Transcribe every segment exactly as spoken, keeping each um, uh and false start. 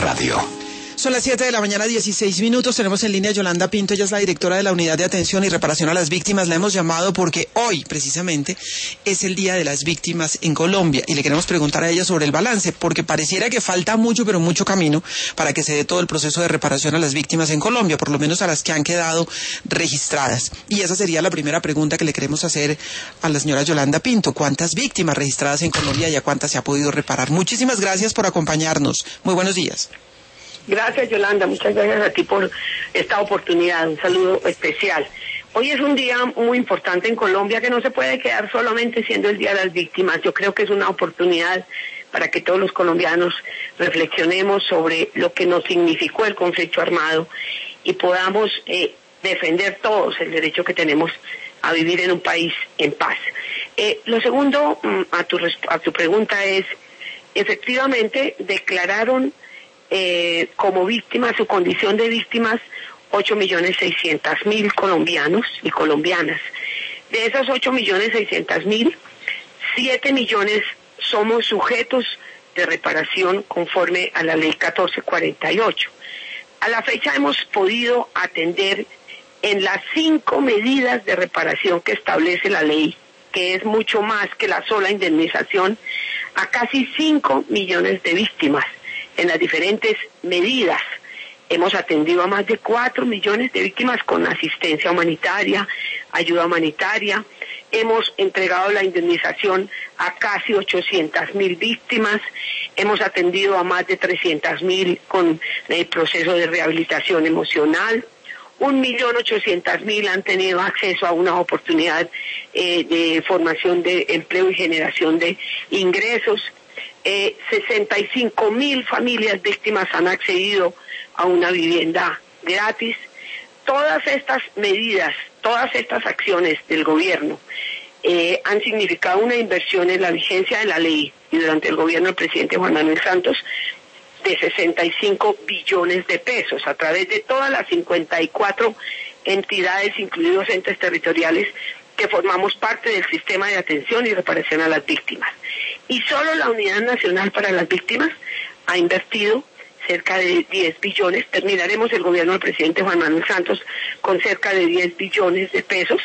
Radio. Son las siete de la mañana, dieciséis minutos. Tenemos en línea a Yolanda Pinto. Ella es la directora de la Unidad de Atención y Reparación a las Víctimas. La hemos llamado porque hoy, precisamente, es el Día de las Víctimas en Colombia. Y le queremos preguntar a ella sobre el balance, porque pareciera que falta mucho, pero mucho camino para que se dé todo el proceso de reparación a las víctimas en Colombia, por lo menos a las que han quedado registradas. Y esa sería la primera pregunta que le queremos hacer a la señora Yolanda Pinto. ¿Cuántas víctimas registradas en Colombia y a cuántas se ha podido reparar? Muchísimas gracias por acompañarnos. Muy buenos días. Gracias, Yolanda, muchas gracias a ti por esta oportunidad, un saludo especial. Hoy es un día muy importante en Colombia que no se puede quedar solamente siendo el Día de las Víctimas. Yo creo que es una oportunidad para que todos los colombianos reflexionemos sobre lo que nos significó el conflicto armado y podamos eh, defender todos el derecho que tenemos a vivir en un país en paz. Eh, lo segundo a tu, a tu pregunta es, efectivamente declararon Eh, como víctimas, su condición de víctimas, ocho millones seiscientos mil colombianos y colombianas. De esos ocho millones seiscientos mil, siete millones somos sujetos de reparación conforme a la ley catorce cuarenta y ocho. A la fecha hemos podido atender en las cinco medidas de reparación que establece la ley, que es mucho más que la sola indemnización, a casi cinco millones de víctimas. En las diferentes medidas hemos atendido a más de cuatro millones de víctimas con asistencia humanitaria, ayuda humanitaria. Hemos entregado la indemnización a casi ochocientas mil víctimas. Hemos atendido a más de trescientas mil con el proceso de rehabilitación emocional. Un millón ochocientas mil han tenido acceso a una oportunidad eh, de formación de empleo y generación de ingresos. Eh, sesenta y cinco mil familias víctimas han accedido a una vivienda gratis. Todas estas medidas, todas estas acciones del gobierno eh, han significado una inversión en la vigencia de la ley y durante el gobierno del presidente Juan Manuel Santos de sesenta y cinco billones de pesos a través de todas las cincuenta y cuatro entidades, incluidos entes territoriales, que formamos parte del sistema de atención y reparación a las víctimas. Y solo la Unidad Nacional para las Víctimas ha invertido cerca de diez billones. Terminaremos el gobierno del presidente Juan Manuel Santos con cerca de diez billones de pesos,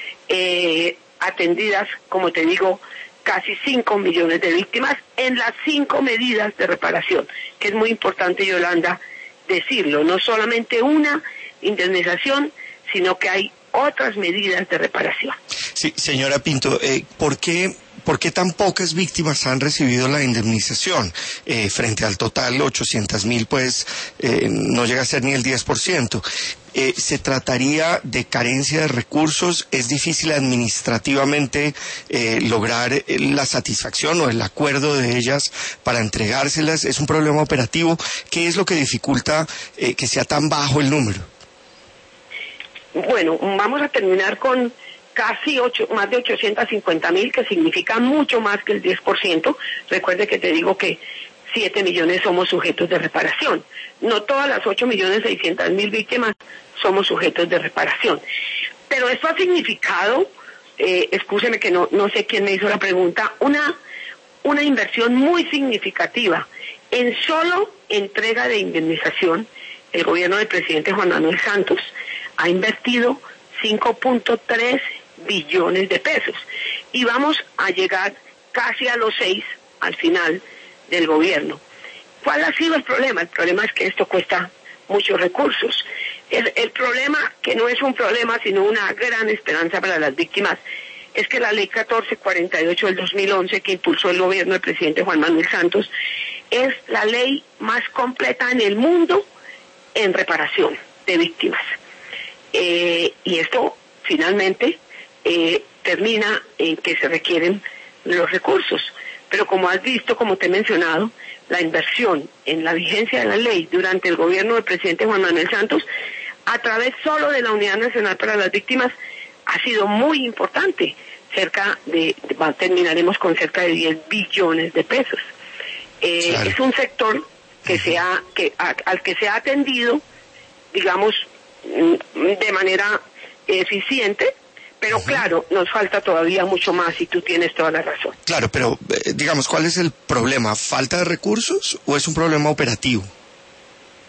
eh, atendidas, como te digo, casi cinco millones de víctimas en las cinco medidas de reparación, que es muy importante, Yolanda, decirlo. No solamente una indemnización, sino que hay otras medidas de reparación. Sí, señora Pinto, eh, ¿por qué, ¿por qué tan pocas víctimas han recibido la indemnización? Eh, frente al total, ochocientas mil, pues, eh, no llega a ser ni el diez por ciento. Eh, ¿Se trataría de carencia de recursos? ¿Es difícil administrativamente eh, lograr eh, la satisfacción o el acuerdo de ellas para entregárselas? ¿Es un problema operativo? ¿Qué es lo que dificulta eh, que sea tan bajo el número? Bueno, vamos a terminar con casi ocho, más de ochocientos cincuenta mil, que significa mucho más que el diez por ciento. Recuerde que te digo que siete millones somos sujetos de reparación. No todas las ocho millones seiscientos mil víctimas somos sujetos de reparación. Pero esto ha significado, eh, excúseme que no, no sé quién me hizo la pregunta, una, una inversión muy significativa. En solo entrega de indemnización, el gobierno del presidente Juan Manuel Santos ha invertido cinco punto tres billones de pesos y vamos a llegar casi a los seis al final del gobierno. ¿Cuál ha sido el problema? El problema es que esto cuesta muchos recursos. El, el problema, que no es un problema sino una gran esperanza para las víctimas, es que la ley catorce cuarenta y ocho del dos mil once, que impulsó el gobierno del presidente Juan Manuel Santos, es la ley más completa en el mundo en reparación de víctimas. Eh, y esto finalmente eh, termina en que se requieren los recursos. Pero como has visto, como te he mencionado, la inversión en la vigencia de la ley durante el gobierno del presidente Juan Manuel Santos, a través solo de la Unidad Nacional para las Víctimas, ha sido muy importante. Cerca de, terminaremos con cerca de diez billones de pesos. Eh, claro. Es un sector que uh-huh. se ha, que, a, al que se ha atendido, digamos, de manera eficiente, pero uh-huh. claro, nos falta todavía mucho más y tú tienes toda la razón. Claro, pero eh, digamos, ¿cuál es el problema? ¿Falta de recursos o es un problema operativo?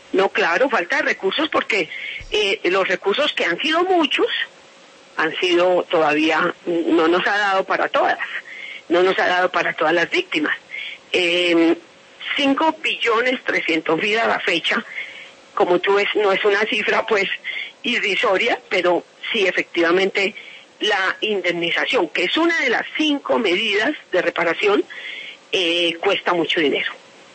No, claro, falta de recursos porque eh, los recursos que han sido muchos han sido todavía, no nos ha dado para todas, no nos ha dado para todas las víctimas. Eh, cinco billones trescientos mil a la fecha, como tú ves, no es una cifra pues irrisoria, pero sí efectivamente la indemnización, que es una de las cinco medidas de reparación, eh, cuesta mucho dinero.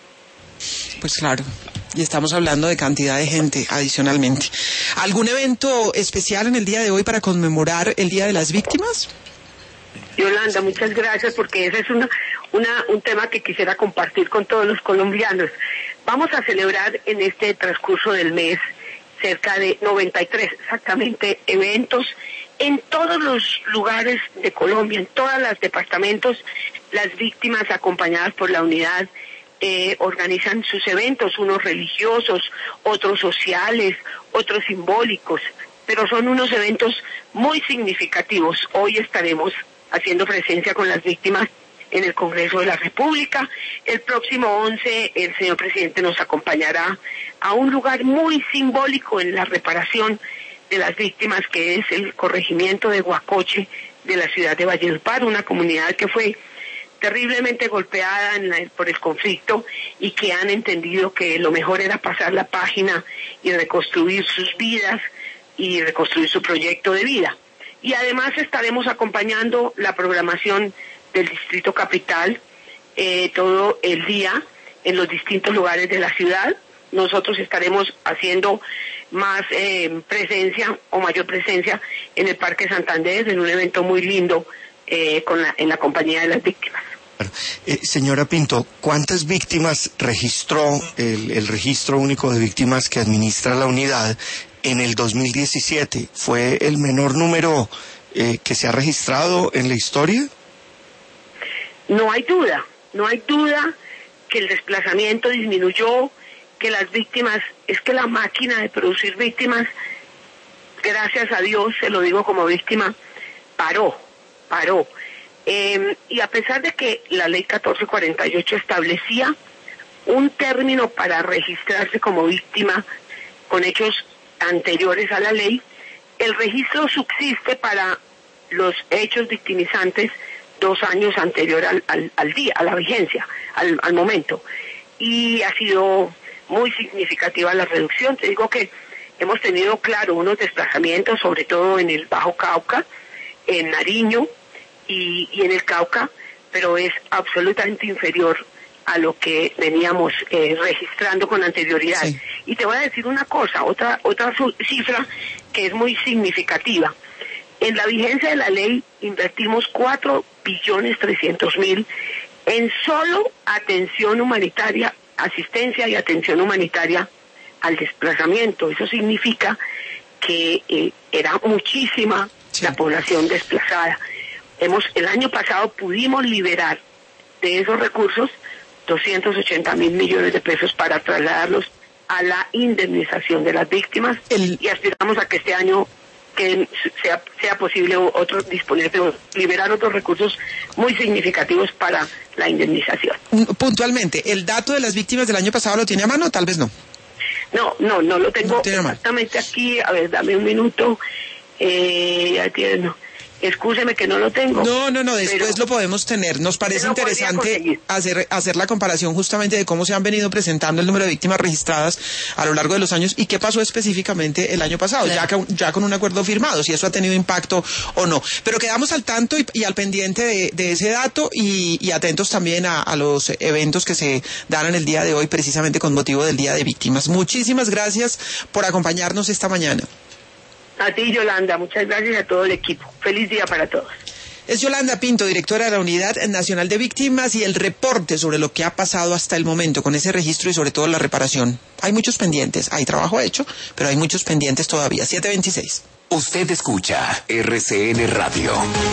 Pues claro. Y estamos hablando de cantidad de gente adicionalmente. ¿Algún evento especial en el día de hoy para conmemorar el Día de las Víctimas? Yolanda, muchas gracias, porque ese es una, una, un tema que quisiera compartir con todos los colombianos. Vamos a celebrar en este transcurso del mes cerca de noventa y tres exactamente eventos en todos los lugares de Colombia, en todos los departamentos. Las víctimas acompañadas por la unidad Eh, organizan sus eventos, unos religiosos, otros sociales, otros simbólicos, pero son unos eventos muy significativos. Hoy estaremos haciendo presencia con las víctimas en el Congreso de la República. El próximo once el señor presidente nos acompañará a un lugar muy simbólico en la reparación de las víctimas, que es el corregimiento de Guacoche de la ciudad de Valledupar, una comunidad que fue terriblemente golpeada en la, por el conflicto, y que han entendido que lo mejor era pasar la página y reconstruir sus vidas y reconstruir su proyecto de vida. Y además estaremos acompañando la programación del Distrito Capital eh, todo el día en los distintos lugares de la ciudad. Nosotros estaremos haciendo más eh, presencia o mayor presencia en el Parque Santander, en un evento muy lindo eh, con la, en la compañía de las víctimas. Eh, señora Pinto, ¿cuántas víctimas registró el, el registro único de víctimas que administra la unidad en el dos mil diecisiete? ¿Fue el menor número eh, que se ha registrado en la historia? No hay duda, no hay duda que el desplazamiento disminuyó, que las víctimas, es que la máquina de producir víctimas, gracias a Dios, se lo digo como víctima, paró, paró. Eh, y a pesar de que la ley catorce cuarenta y ocho establecía un término para registrarse como víctima con hechos anteriores a la ley, el registro subsiste para los hechos victimizantes dos años anterior al, al, al día, a la vigencia, al, al momento. Y ha sido muy significativa la reducción. Te digo que hemos tenido, claro, unos desplazamientos, sobre todo en el Bajo Cauca, en Nariño, Y, y en el Cauca, pero es absolutamente inferior a lo que veníamos eh, registrando con anterioridad. Sí. Y te voy a decir una cosa, otra otra cifra que es muy significativa. En la vigencia de la ley invertimos cuatro billones trescientos mil en solo atención humanitaria, asistencia y atención humanitaria al desplazamiento. Eso significa que eh, era muchísima sí. la población desplazada. Hemos, el año pasado pudimos liberar de esos recursos doscientos ochenta mil millones de pesos para trasladarlos a la indemnización de las víctimas el... y aspiramos a que este año que sea, sea posible otro, disponer de liberar otros recursos muy significativos para la indemnización. Puntualmente, ¿el dato de las víctimas del año pasado lo tiene a mano? Tal vez no. No, no, no lo tengo no exactamente aquí. A ver, dame un minuto. Eh, ya tiene, no. Excúseme que no lo tengo. No, no, no, después lo podemos tener. Nos parece interesante hacer, hacer la comparación justamente de cómo se han venido presentando el número de víctimas registradas a lo largo de los años y qué pasó específicamente el año pasado, claro. ya, que, ya con un acuerdo firmado, si eso ha tenido impacto o no. Pero quedamos al tanto y, y al pendiente de, de ese dato y, y atentos también a, a los eventos que se dan en el día de hoy, precisamente con motivo del Día de Víctimas. Muchísimas gracias por acompañarnos esta mañana. A ti, Yolanda, muchas gracias a todo el equipo. Feliz día para todos. Es Yolanda Pinto, directora de la Unidad Nacional de Víctimas, y el reporte sobre lo que ha pasado hasta el momento con ese registro y sobre todo la reparación. Hay muchos pendientes, hay trabajo hecho, pero hay muchos pendientes todavía. siete veintiséis. Usted escucha R C N Radio.